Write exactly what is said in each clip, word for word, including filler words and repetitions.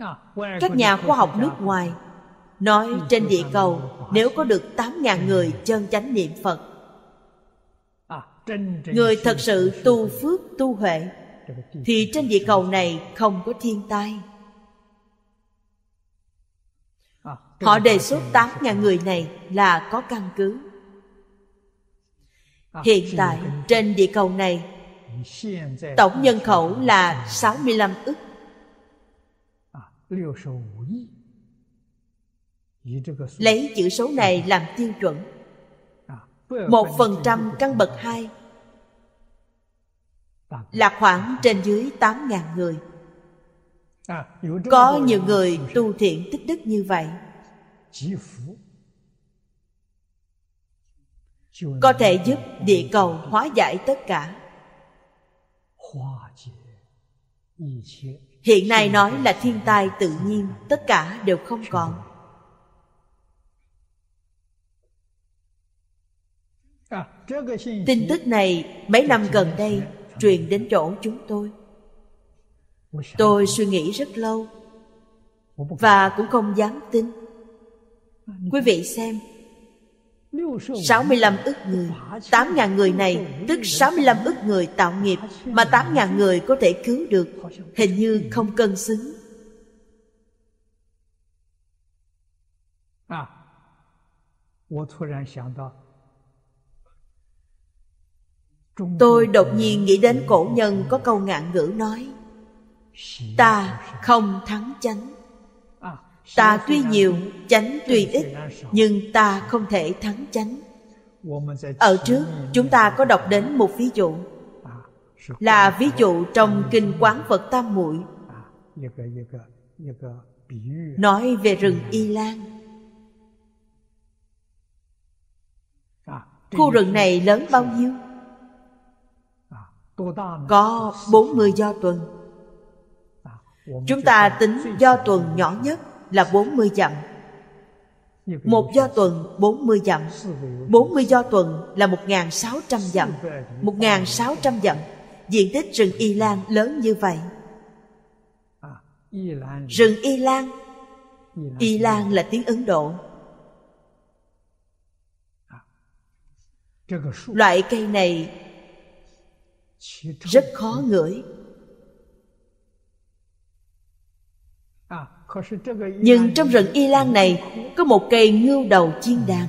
Các nhà khoa học nước ngoài nói trên địa cầu nếu có được tám ngàn người chân chánh niệm Phật, người thật sự tu phước tu huệ, thì trên địa cầu này không có thiên tai. Họ đề xuất tám ngàn người này là có căn cứ. Hiện tại trên địa cầu này tổng nhân khẩu là sáu mươi lăm ức. Lấy chữ số này làm tiêu chuẩn, một phần trăm căn bậc hai là khoảng trên dưới tám ngàn người. Có nhiều người tu thiện tích đức như vậy, có thể giúp địa cầu hóa giải tất cả. Hiện nay nói là thiên tai tự nhiên, tất cả đều không còn. Tin tức này mấy năm gần đây truyền đến chỗ chúng tôi. Tôi suy nghĩ rất lâu và cũng không dám tin. Quý vị xem, sáu mươi lăm ức người, tám ngàn người này tức sáu mươi lăm ức người tạo nghiệp, mà tám ngàn người có thể cứu được, hình như không cân xứng. Tôi đột nhiên nghĩ đến cổ nhân có câu ngạn ngữ nói: ta không thắng chánh. Ta tuy nhiều, chánh tuy ít, nhưng ta không thể thắng chánh. Ở trước chúng ta có đọc đến một ví dụ, là ví dụ trong Kinh Quán Phật Tam Muội, nói về rừng Y Lan. Khu rừng này lớn bao nhiêu? Có bốn mươi do tuần. Chúng ta tính do tuần nhỏ nhất là bốn mươi dặm. Một do tuần bốn mươi dặm, bốn mươi do tuần là một nghìn sáu trăm dặm. Một nghìn sáu trăm dặm, diện tích rừng Y Lan lớn như vậy. Rừng Y Lan, Y Lan là tiếng Ấn Độ. Loại cây này rất khó ngửi, nhưng trong rừng Y Lan này có một cây ngưu đầu chiên đàn.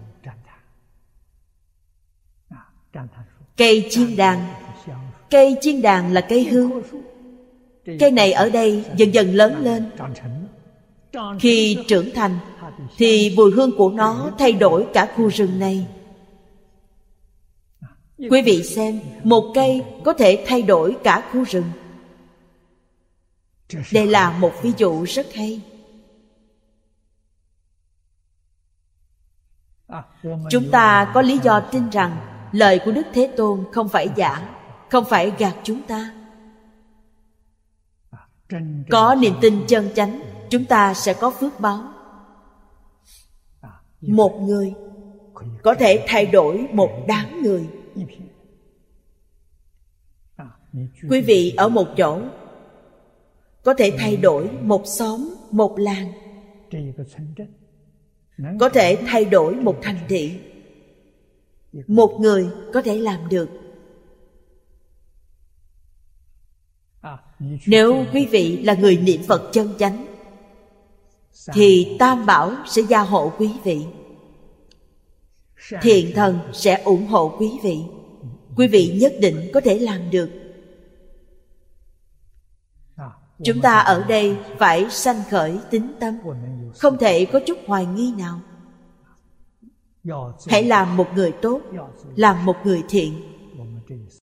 Cây chiên đàn, cây chiên đàn là cây hương. Cây này ở đây dần dần lớn lên. Khi trưởng thành thì mùi hương của nó thay đổi cả khu rừng này. Quý vị xem, một cây có thể thay đổi cả khu rừng. Đây là một ví dụ rất hay. Chúng ta có lý do tin rằng lời của Đức Thế Tôn không phải giả, không phải gạt chúng ta. Có niềm tin chân chánh, chúng ta sẽ có phước báo. Một người có thể thay đổi một đám người. Quý vị ở một chỗ có thể thay đổi một xóm, một làng, có thể thay đổi một thành thị. Một người có thể làm được. Nếu quý vị là người niệm Phật chân chánh thì Tam Bảo sẽ gia hộ quý vị, thiện thần sẽ ủng hộ quý vị. Quý vị nhất định có thể làm được. Chúng ta ở đây phải sanh khởi tín tâm, không thể có chút hoài nghi nào. Hãy làm một người tốt, làm một người thiện.